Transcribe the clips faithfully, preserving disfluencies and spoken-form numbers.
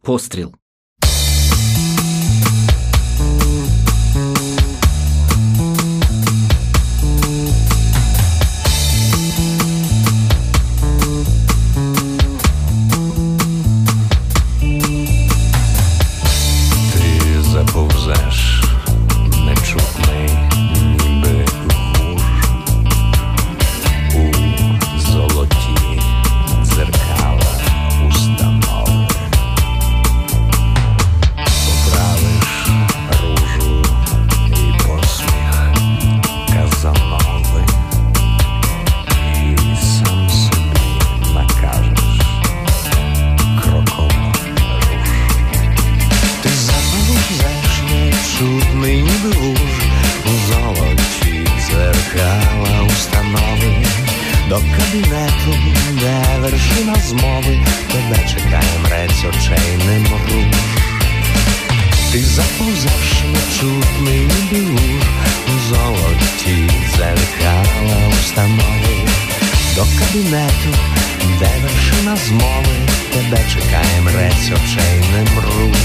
Постріл. Ти заповзеш нечутний, ніби гур у золоті дзеркала установи. Поправиш ружу і посміх Казанови, і сам собі накажеш кроком руш. Ти заповзеш нечутний, ніби гур у золоті дзеркала установи. До кабінету, де вершина змови, тебе чекає мрець очей немруж. Ти заповзеш нечутний, ніби гур у золоті дзеркала установи. До кабінету, де вершина змови, тебе чекає мрець очей немруж.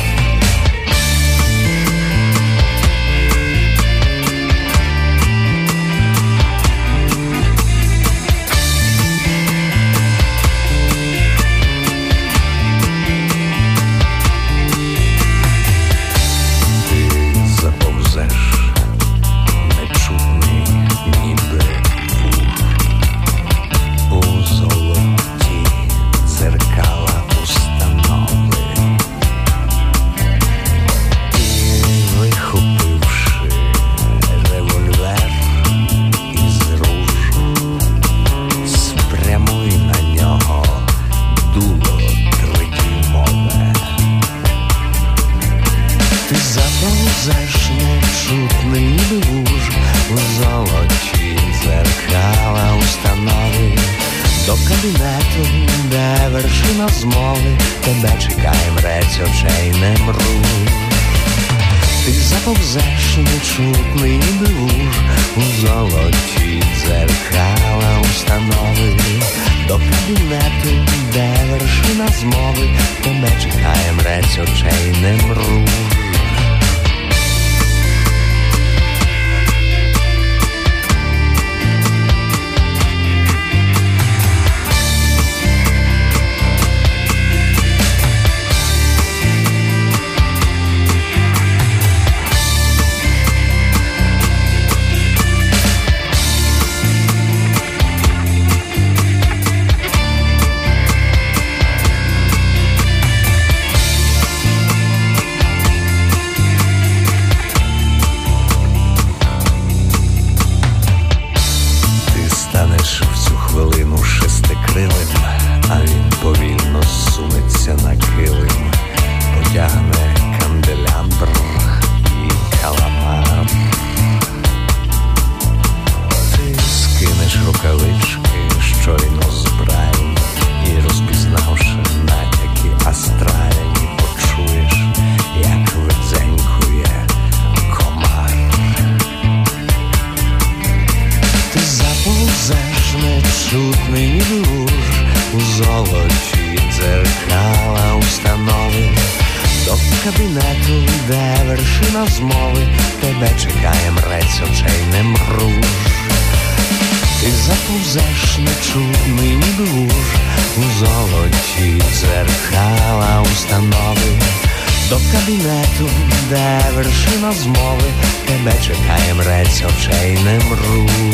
Заповзеш нечутний, ніби гур у золоті дзеркала установи. До кабінету, де вершина змови, тебе чекає мрець очей немруж. Ти заповзеш нечутний, ніби гур у золоті дзеркала установи. До кабінету, де вершина змови, тебе чекає мрець очей немруж. В цю хвилину шестикрилим, а він повільно сунеться на килим, потягне канделябр і каламар. Ти скинеш рукавички, щойно збрані, і розпізнавши натяки астральні, почуєш, як видзенькує комар. Ти заповзеш нечутний, ніби гур у золоті дзеркала установи. До кабінету, де вершина змови, тебе чекає мрець очей немруж. Ти заповзеш нечутний, ніби гур у золоті дзеркала установи. До кабінету, де вершина змови, тебе чекає мрець очей немруж.